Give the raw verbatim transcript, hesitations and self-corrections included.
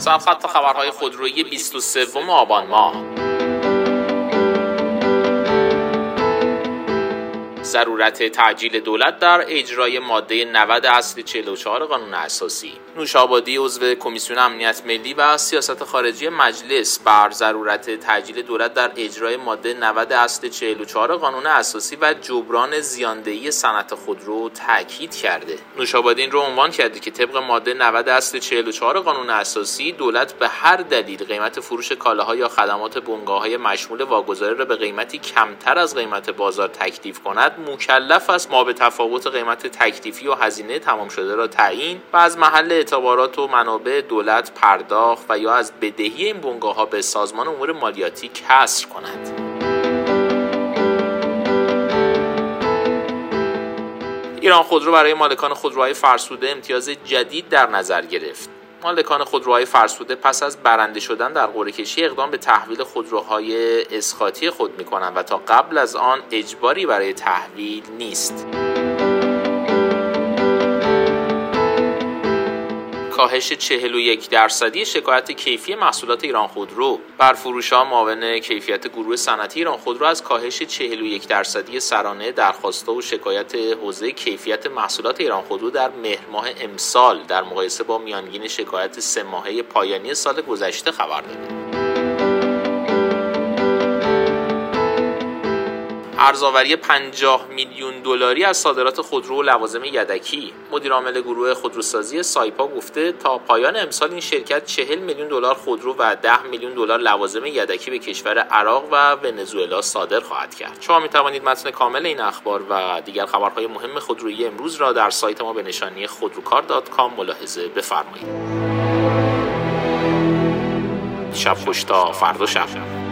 سرخط خبرهای خودرویی بیست و سوم آبان ماه. ضرورت تعجیل دولت در اجرای ماده نود اصل چهل و چهار قانون اساسی. نوشابادی عضو کمیسیون امنیت ملی و سیاست خارجی مجلس بر ضرورت تعجیل دولت در اجرای ماده نود اصل چهل و چهار قانون اساسی و جبران زیاندهی صنعت خودرو تاکید کرده. نوشابادی این رو عنوان کرده که طبق ماده نود اصل چهل و چهار قانون اساسی دولت به هر دلیل قیمت فروش کالاها یا خدمات بنگاه‌های مشمول واگذاری را به قیمتی کمتر از قیمت بازار تکلیف کند مکلف است ما به تفاوت قیمت تکلیفی و هزینه تمام شده را تعیین و از محل اعتبارات و منابع دولت پرداخت و یا از بدهی این بنگاه‌ها به سازمان امور مالیاتی کسر کند. ایران خودرو برای مالکان خودروهای فرسوده امتیاز جدید در نظر گرفت. مالکان خودروهای فرسوده پس از برنده شدن در قرعه کشی اقدام به تحویل خودروهای اسقاطی خود می‌کنند و تا قبل از آن اجباری برای تحویل نیست. کاهش چهل و یک درصدی شکایت کیفی محصولات ایران خودرو. برفروش‌ها معاون کیفیت گروه صنعتی ایران خودرو از کاهش چهل و یک درصدی سرانه درخواست‌ها و شکایت حوزه کیفیت محصولات ایران خودرو در مهر ماه امسال در مقایسه با میانگین شکایت سه ماهه پایانی سال گذشته خبر داده. ارزآوری پنجاه میلیون دلاری از صادرات خودرو و لوازم یدکی. مدیر عامل گروه خودروسازی سایپا گفته تا پایان امسال این شرکت چهل میلیون دلار خودرو و ده میلیون دلار لوازم یدکی به کشور عراق و ونزوئلا صادر خواهد کرد. شما می توانید متن کامل این اخبار و دیگر خبرهای مهم خودرویی امروز را در سایت ما به نشانی خودروکار دات کام ملاحظه بفرمایید. شب خوش تا فردا شب.